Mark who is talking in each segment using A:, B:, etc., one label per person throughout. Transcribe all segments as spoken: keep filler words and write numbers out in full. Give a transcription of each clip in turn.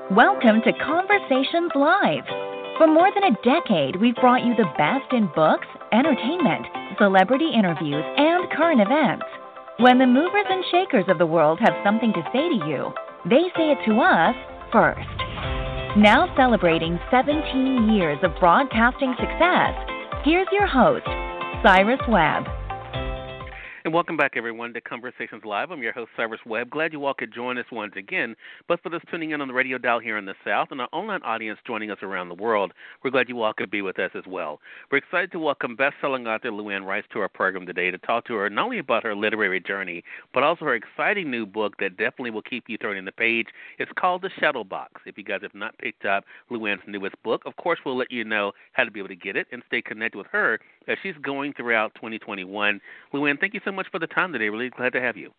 A: Welcome to Conversations Live. For more than a decade, we've brought you the best in books, entertainment, celebrity interviews, and current events. When the movers and shakers of the world have something to say to you, they say it to us first. Now celebrating seventeen years of broadcasting success, here's your host, Cyrus Webb.
B: And welcome back, everyone, to Conversations Live. I'm your host, Cyrus Webb. Glad you all could join us once again. But for those tuning in on the radio dial here in the South and our online audience joining us around the world, we're glad you all could be with us as well. We're excited to welcome best-selling author Lou Anne Rice to our program today to talk to her not only about her literary journey, but also her exciting new book that definitely will keep you turning the page. It's called The Shadow Box. If you guys have not picked up Lou Anne's newest book, of course, we'll let you know how to be able to get it and stay connected with her as she's going throughout twenty twenty-one. Lou Anne, thank you so much for the time today. Really glad to have you.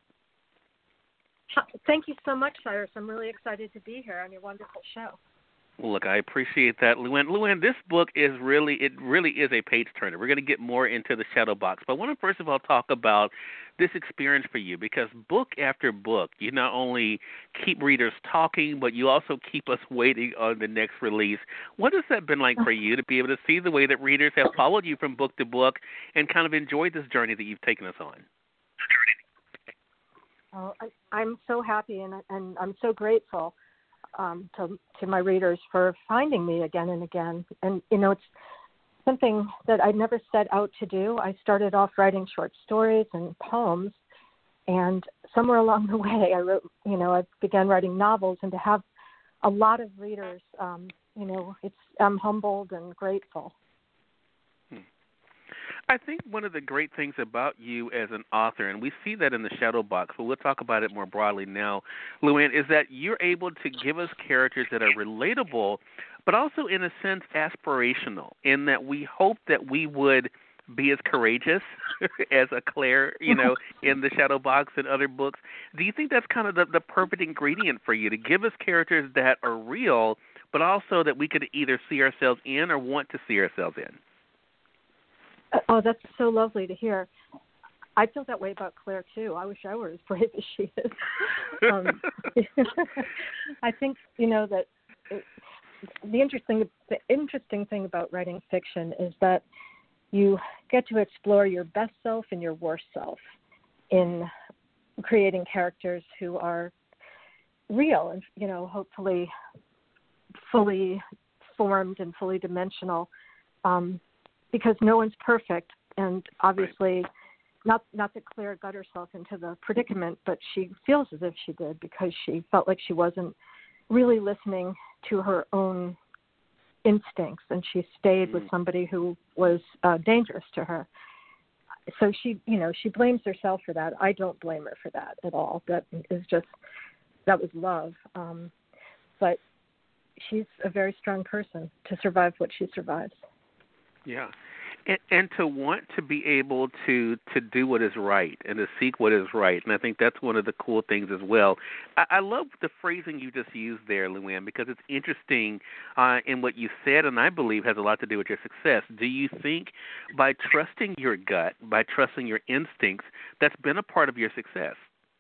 C: Thank you so much, Cyrus. I'm really excited to be here on your wonderful show.
B: Well, look, I appreciate that, Lou Anne. Lou Anne, this book is really, it really is a page turner. We're going to get more into the Shadow Box, but I want to first of all talk about this experience for you, because book after book, you not only keep readers talking, but you also keep us waiting on the next release. What has that been like for you to be able to see the way that readers have followed you from book to book and kind of enjoyed this journey that you've taken us on?
C: Oh, I, I'm so happy and, and I'm so grateful um, to, to my readers for finding me again and again. And, you know, it's something that I never set out to do. I started off writing short stories and poems, and somewhere along the way I wrote, you know, I began writing novels, and to have a lot of readers, um, you know, it's I'm humbled and grateful.
B: I think one of the great things about you as an author, and we see that in the Shadow Box, but we'll talk about it more broadly now, Lou Anne, is that you're able to give us characters that are relatable, but also in a sense aspirational, in that we hope that we would be as courageous as a Claire, you know, in the Shadow Box and other books. Do you think that's kind of the, the perfect ingredient for you, to give us characters that are real, but also that we could either see ourselves in or want to see ourselves in?
C: Oh, that's so lovely to hear. I feel that way about Claire, too. I wish I were as brave as she is. um, I think, you know, that it, the interesting the interesting thing about writing fiction is that you get to explore your best self and your worst self in creating characters who are real and, you know, hopefully fully formed and fully dimensional. Um, because no one's perfect, and obviously
B: right.
C: not not that Claire got herself into the predicament, but she feels as if she did, because she felt like she wasn't really listening to her own instincts, and she stayed mm. with somebody who was uh, dangerous to her. So she, you know, she blames herself for that. I don't blame her for that at all. That is just, that was love. Um, but she's a very strong person to survive what she survives.
B: Yeah, and, and to want to be able to, to do what is right and to seek what is right, and I think that's one of the cool things as well. I, I love the phrasing you just used there, Lou Anne, because it's interesting uh, in what you said, and I believe has a lot to do with your success. Do you think by trusting your gut, by trusting your instincts, that's been a part of your success?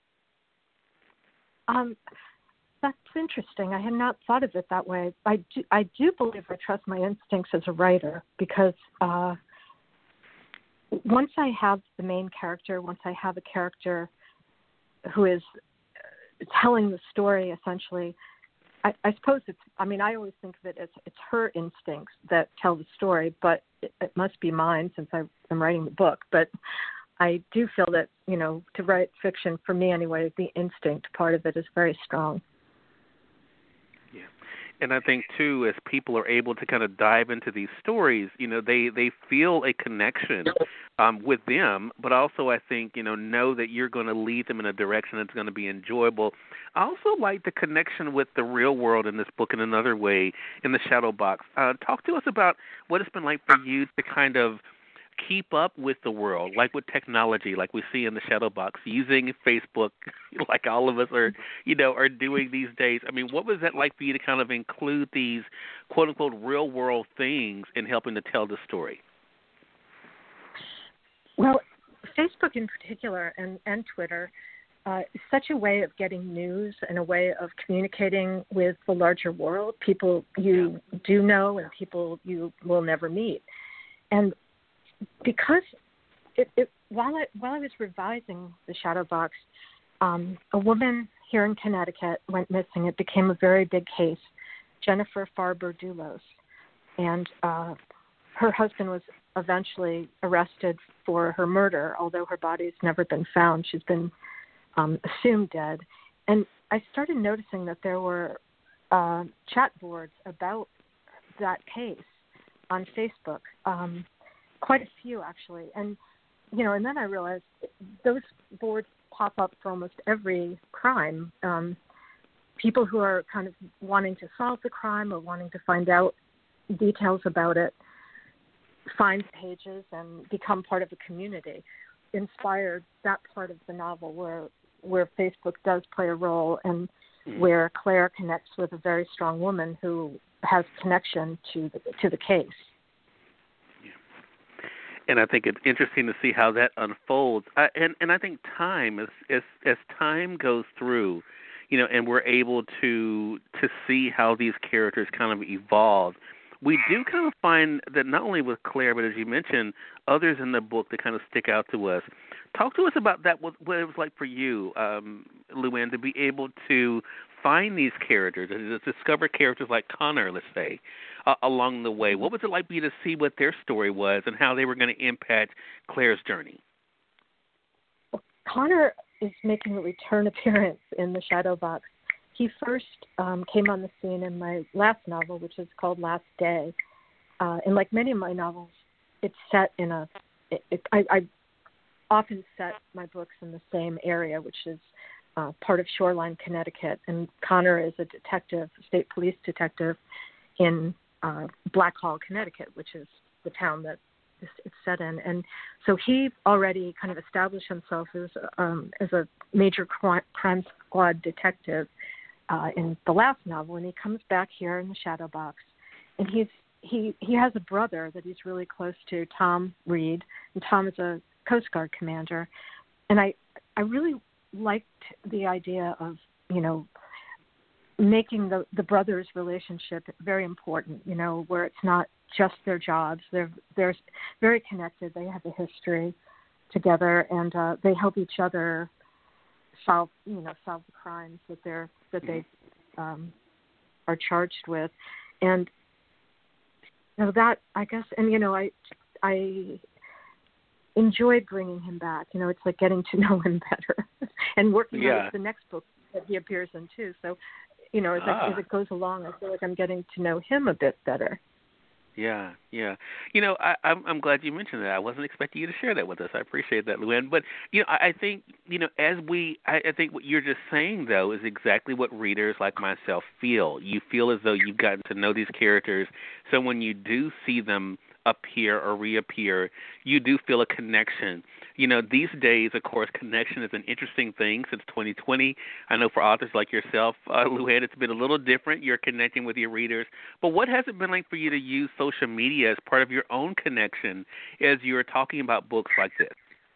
C: Um. That's interesting. I had not thought of it that way. I do, I do believe I trust my instincts as a writer, because uh, once I have the main character, once I have a character who is telling the story, essentially, I, I suppose it's, I mean, I always think of it as it's her instincts that tell the story, but it, it must be mine since I, I'm writing the book. But I do feel that, you know, to write fiction, for me anyway, the instinct part of it is very strong.
B: And I think, too, as people are able to kind of dive into these stories, you know, they, they feel a connection um, with them, but also I think, you know, know that you're going to lead them in a direction that's going to be enjoyable. I also like the connection with the real world in this book in another way, in the Shadow Box. Uh, talk to us about what it's been like for you to kind of keep up with the world, like with technology, like we see in the Shadow Box, using Facebook, like all of us are, you know, are doing these days. I mean, what was that like for you to kind of include these quote unquote real world things in helping to tell the story?
C: Well, Facebook in particular, and, and Twitter, uh, such a way of getting news and a way of communicating with the larger world, people you do know and people you will never meet. And because it, it while I while I was revising the Shadow Box, um, a woman here in Connecticut went missing. It became a very big case, Jennifer Farber-Dulos, and uh, her husband was eventually arrested for her murder, although her body's never been found. She's been um, assumed dead. And I started noticing that there were uh, chat boards about that case on Facebook, um, quite a few actually. And, you know, and then I realized those boards pop up for almost every crime. Um, people who are kind of wanting to solve the crime or wanting to find out details about it find pages and become part of a community. Inspired that part of the novel where where Facebook does play a role and mm. where Claire connects with a very strong woman who has connection to the, to the case.
B: And I think it's interesting to see how that unfolds. I, and, and I think time, as, as as time goes through, you know, and we're able to to see how these characters kind of evolve, we do kind of find that not only with Claire, but as you mentioned, others in the book that kind of stick out to us. Talk to us about that, what, what it was like for you, um, Luann, to be able to find these characters and to discover characters like Connor, let's say, uh, along the way. What was it like for you to see what their story was and how they were going to impact Claire's journey?
C: Well, Connor is making a return appearance in the Shadow Box. He first um, came on the scene in my last novel, which is called Last Day. Uh, and like many of my novels, it's set in a it, it, I, I often set my books in the same area, which is uh, part of Shoreline, Connecticut. And Connor is a detective, state police detective in uh, Blackhall, Connecticut, which is the town that it's set in. And so he already kind of established himself as, um, as a major crime squad detective uh, in the last novel. And he comes back here in the Shadow Box. And he's he, he has a brother that he's really close to, Tom Reed. And Tom is a Coast Guard commander. And I I really liked the idea of, you know, making the, the brothers' relationship very important, you know, where it's not just their jobs. They're they're very connected. They have a history together, and uh, they help each other solve, you know, solve the crimes that they're that they um, are charged with. And you know, that, I guess, and you know, I I enjoyed bringing him back. You know, it's like getting to know him better and working
B: yeah.
C: on the next book that he appears in too. So, you know, as,
B: ah.
C: I, as it goes along, I feel like I'm getting to know him a bit better.
B: Yeah, yeah. You know, I, I'm I'm glad you mentioned that. I wasn't expecting you to share that with us. I appreciate that, Luann. But you know, I, I think you know, as we, I, I think what you're just saying though is exactly what readers like myself feel. You feel as though you've gotten to know these characters, so when you do see them appear or reappear, you do feel a connection. You know, these days, of course, connection is an interesting thing since twenty twenty. I know for authors like yourself, uh, Luann, it's been a little different. You're connecting with your readers. But what has it been like for you to use social media as part of your own connection as you're talking about books like this?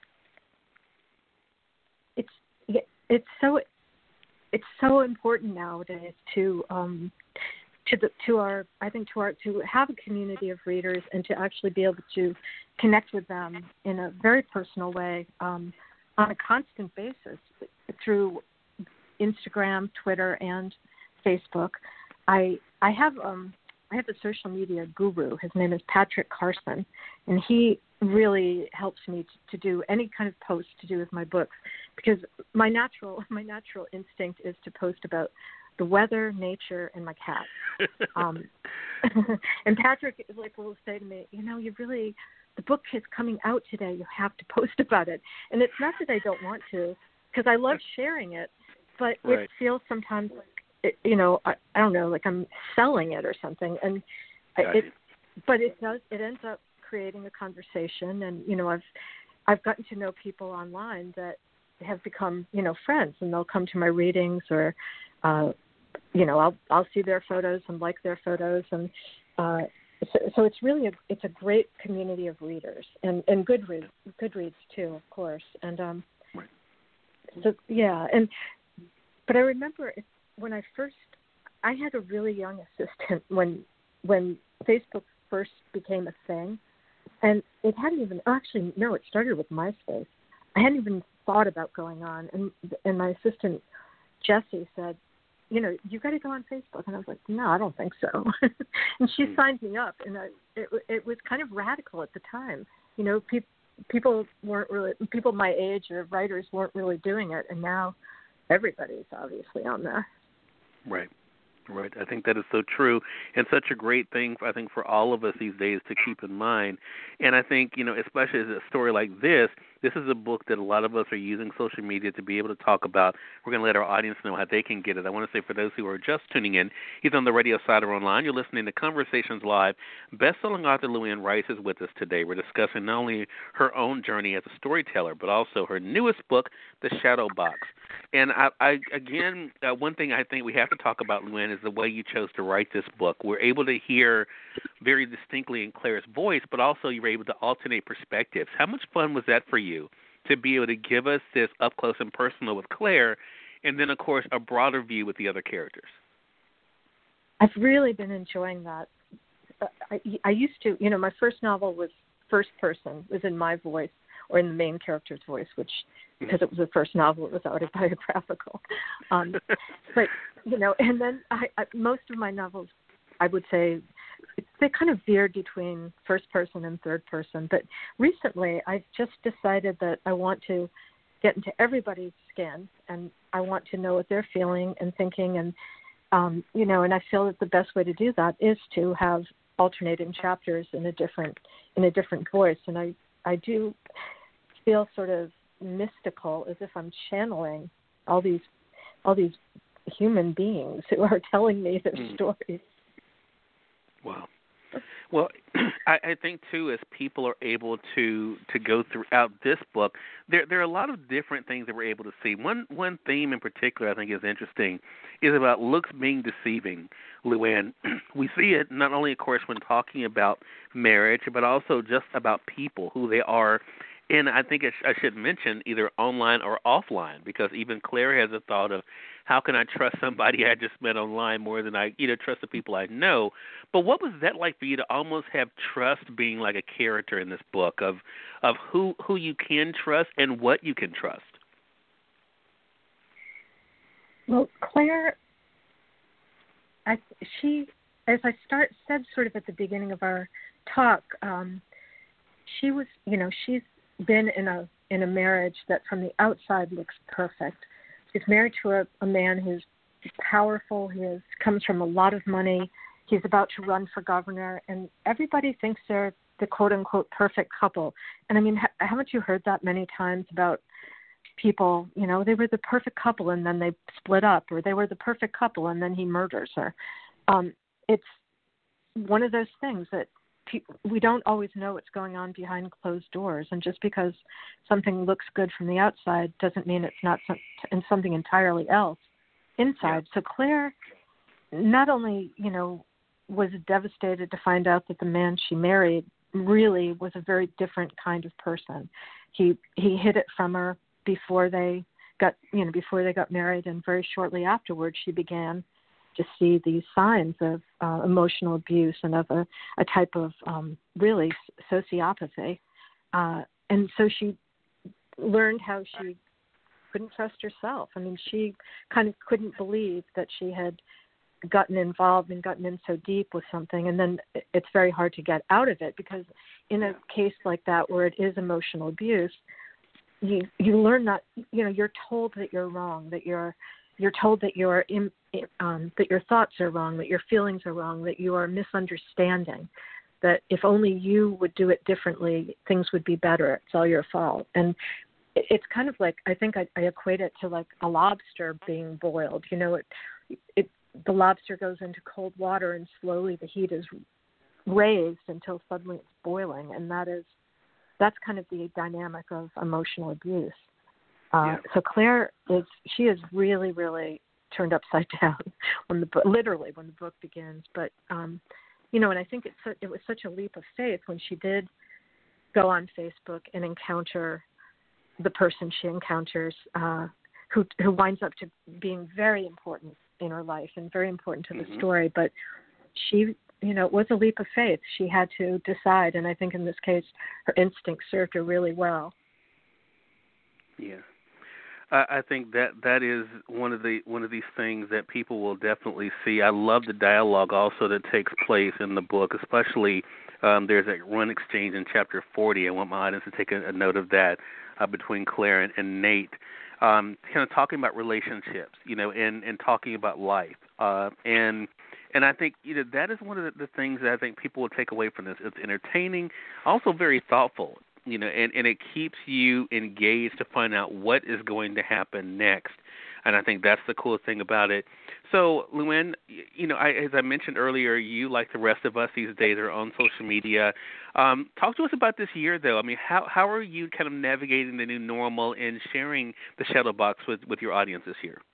C: It's it's so it's so important nowadays to um, to the to our I think to our to have a community of readers and to actually be able to connect with them in a very personal way um, on a constant basis through Instagram, Twitter, and Facebook. I I have um I have a social media guru. His name is Patrick Carson, and he really helps me to, to do any kind of post to do with my books, because my natural my natural instinct is to post about the weather, nature, and my cat. Um, and Patrick like will say to me, you know, you really, the book is coming out today. You have to post about it. And it's not that I don't want to, because I love sharing it, but right. It feels sometimes like, it, you know, I, I don't know, like I'm selling it or something. And
B: Got
C: it,
B: it.
C: but it does, it ends up creating a conversation. And, you know, I've, I've gotten to know people online that have become, you know, friends, and they'll come to my readings, or, uh, you know, I'll I'll see their photos and like their photos, and uh, so, so it's really a it's a great community of readers, and and Goodreads Goodreads too, of course, and um,
B: right.
C: So yeah, and but I remember when I first, I had a really young assistant when when Facebook first became a thing, and it hadn't even actually no, it started with MySpace. I hadn't even thought about going on, and and my assistant Jessie said, you know, you got to go on Facebook, and I was like, no, I don't think so, and she mm. signed me up, and I, it it was kind of radical at the time, you know, people. People weren't really, people my age or writers weren't really doing it, and now everybody's obviously on there.
B: Right. Right. I think that is so true, and such a great thing, I think, for all of us these days to keep in mind. And I think, you know, especially as a story like this, this is a book that a lot of us are using social media to be able to talk about. We're going to let our audience know how they can get it. I want to say for those who are just tuning in, either on the radio side or online, you're listening to Conversations Live. Best-selling author LuAnn Rice is with us today. We're discussing not only her own journey as a storyteller, but also her newest book, The Shadow Box. And I, I again, uh, one thing I think we have to talk about, LuAnn, is the way you chose to write this book. We're able to hear very distinctly in Claire's voice, but also you were able to alternate perspectives. How much fun was that for you to be able to give us this up close and personal with Claire, and then, of course, a broader view with the other characters?
C: I've really been enjoying that. I, I used to, you know, my first novel was first person, was in my voice or in the main character's voice, which, because it was the first novel, it was autobiographical. Um, but, you know, and then I, I, most of my novels, I would say, they kind of veered between first person and third person. But recently, I've just decided that I want to get into everybody's skin, and I want to know what they're feeling and thinking. And, um, you know, and I feel that the best way to do that is to have alternating chapters in a different in a different voice. And I, I do feel sort of mystical, as if I'm channeling all these all these human beings who are telling me their mm. stories.
B: Wow. Well, I, I think, too, as people are able to, to go throughout this book, there there are a lot of different things that we're able to see. One one theme in particular I think is interesting is about looks being deceiving, LuAnn. We see it not only, of course, when talking about marriage, but also just about people, who they are. And I think I, sh- I should mention either online or offline, because even Claire has a thought of, how can I trust somebody I just met online more than I, you know, trust the people I know? But what was that like for you to almost have trust being like a character in this book of of who who you can trust and what you can trust?
C: Well, Claire, I, she, as I start said sort of at the beginning of our talk, um, she was, you know, she's been in a in a marriage that from the outside looks perfect. She's married to a, a man who's powerful. He is, comes from a lot of money. He's about to run for governor, and everybody thinks they're the quote-unquote perfect couple. And, I mean, ha- haven't you heard that many times about people, you know, they were the perfect couple, and then they split up, or they were the perfect couple, and then he murders her. Um, it's one of those things that we don't always know what's going on behind closed doors, and just because something looks good from the outside doesn't mean it's not some, in something entirely else inside. Yeah. So Claire not only, you know, was devastated to find out that the man she married really was a very different kind of person. He he hid it from her before they got, you know, before they got married, and very shortly afterwards she began to see these signs of uh, emotional abuse and of a, a type of um, really sociopathy. Uh, and so she learned how she couldn't trust herself. I mean, she kind of couldn't believe that she had gotten involved and gotten in so deep with something, and then it's very hard to get out of it, because in a case like that where it is emotional abuse, you you learn not, you know, you're told that you're wrong, that you're You're told that you're in, um, that your thoughts are wrong, that your feelings are wrong, that you are misunderstanding, that if only you would do it differently, things would be better. It's all your fault. And it's kind of like, I think I, I equate it to like a lobster being boiled. You know, it, it the lobster goes into cold water, and slowly the heat is raised until suddenly it's boiling, and that is that's kind of the dynamic of emotional abuse. Uh, yeah. So Claire is, she is really, really turned upside down when the book, literally when the book begins. But, um, you know, and I think it's, it was such a leap of faith when she did go on Facebook and encounter the person she encounters, uh, who who winds up to being very important in her life and very important to the
B: mm-hmm.
C: story. But she, you know, it was a leap of faith. She had to decide, and I think in this case, her instinct served her really well.
B: Yeah. I think that that is one of the one of these things that people will definitely see. I love the dialogue also that takes place in the book, especially um, there's a run exchange in chapter forty. I want my audience to take a, a note of that uh, between Claire and, and Nate, um, kind of talking about relationships, you know, and, and talking about life. Uh, and and I think you know that is one of the, the things that I think people will take away from this. It's entertaining, also very thoughtful. You know, and, and it keeps you engaged to find out what is going to happen next. And I think that's the cool thing about it. So, Luann, you know, I, as I mentioned earlier, you, like the rest of us these days, are on social media. Um, talk to us about this year, though. I mean, how how are you kind of navigating the new normal and sharing the Shadowbox with, with your audience this year?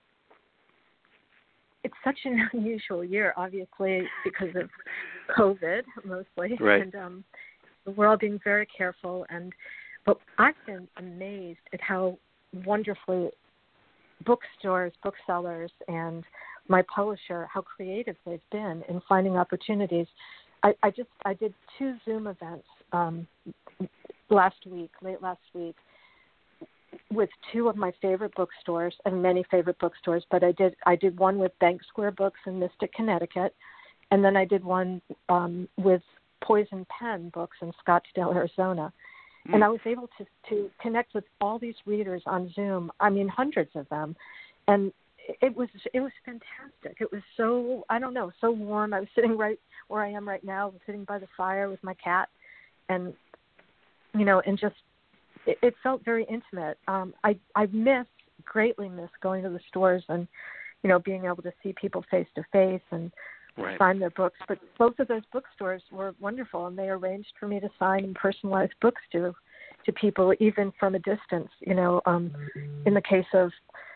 C: It's such an unusual year, obviously, because of COVID, mostly.
B: Right.
C: And, um, we're all being very careful, and but I've been amazed at how wonderfully bookstores, booksellers, and my publisher, how creative they've been in finding opportunities. I, I just I did two Zoom events um, last week, late last week, with two of my favorite bookstores and many favorite bookstores. But I did I did one with Bank Square Books in Mystic, Connecticut, and then I did one um, with Poison Pen Books in Scottsdale, Arizona. Mm. And I was able to, to connect with all these readers on Zoom. I mean, hundreds of them. And it was it was fantastic. It was so, I don't know, so warm. I was sitting right where I am right now, I was sitting by the fire with my cat. And, you know, and just, it, it felt very intimate. Um, I, I miss, greatly miss going to the stores and, you know, being able to see people face to face and
B: Right.
C: sign their books, but both of those bookstores were wonderful, and they arranged for me to sign and personalize books to to people, even from a distance. You know, um, in the case of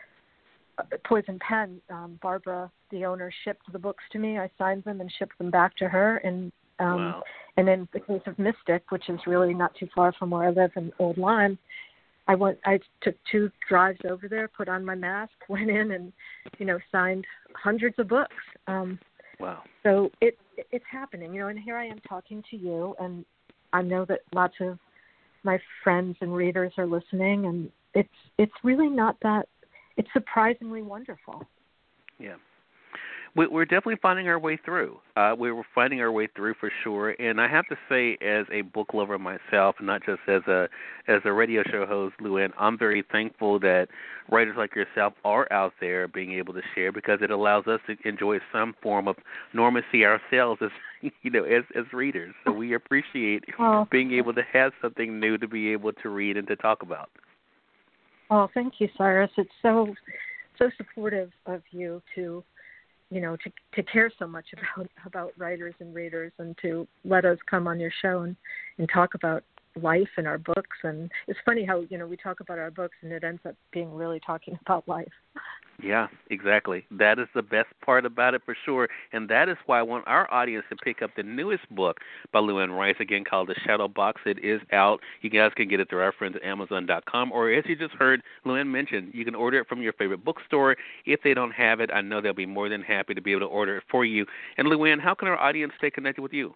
C: Poison Pen, um, Barbara, the owner, shipped the books to me. I signed them and shipped them back to her. And um,
B: wow.
C: and in the case of Mystic, which is really not too far from where I live in Old Lyme, I went. I took two drives over there, put on my mask, went in, and you know, signed hundreds of books. Um,
B: Wow.
C: So it it's happening, you know, and here I am talking to you, and I know that lots of my friends and readers are listening, and it's it's really not that, it's surprisingly wonderful.
B: Yeah. We, we're definitely finding our way through. Uh, we were finding our way through for sure. And I have to say, as a book lover myself, not just as a as a radio show host, Luann, I'm very thankful that writers like yourself are out there being able to share, because it allows us to enjoy some form of normalcy ourselves as you know as as readers. So we appreciate
C: oh.
B: being able to have something new to be able to read and to talk about.
C: Oh, thank you, Cyrus. It's so so supportive of you to. you know, to to care so much about, about writers and readers, and to let us come on your show and, and talk about life and our books. And it's funny how, you know, we talk about our books and it ends up being really talking about life.
B: Yeah, exactly. That is the best part about it for sure. And that is why I want our audience to pick up the newest book by Luann Rice, again, called The Shadowbox. It is out. You guys can get it through our friends at Amazon dot com, or as you just heard Luann mention, you can order it from your favorite bookstore. If they don't have it, I know they'll be more than happy to be able to order it for you. And Luann, how can our audience stay connected with you?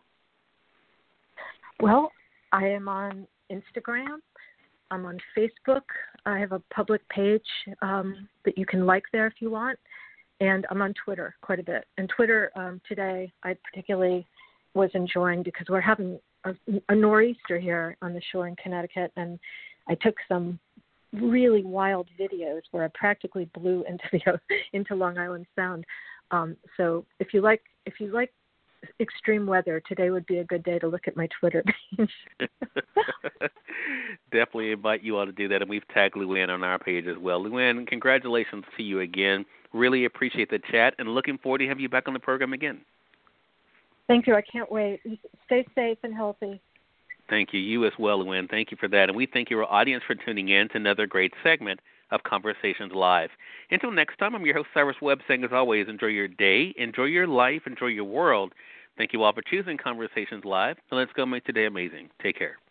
C: Well, I am on Instagram. I'm on Facebook. I have a public page um, that you can like there if you want. And I'm on Twitter quite a bit. And Twitter um, today I particularly was enjoying because we're having a, a nor'easter here on the shore in Connecticut. And I took some really wild videos where I practically blew into the into Long Island Sound. Um, so if you like if you like extreme weather, today would be a good day to look at my Twitter page.
B: Definitely invite you all to do that, and we've tagged Luann on our page as well. Luann, congratulations to you again. Really appreciate the chat, and looking forward to have you back on the program again.
C: Thank you. I can't wait. Stay safe and healthy.
B: Thank you. You as well, Luann. Thank you for that, and we thank your audience for tuning in to another great segment of Conversations Live. Until next time, I'm your host, Cyrus Webb, saying as always, enjoy your day, enjoy your life, enjoy your world. Thank you all for choosing Conversations Live, and let's go make today amazing. Take care.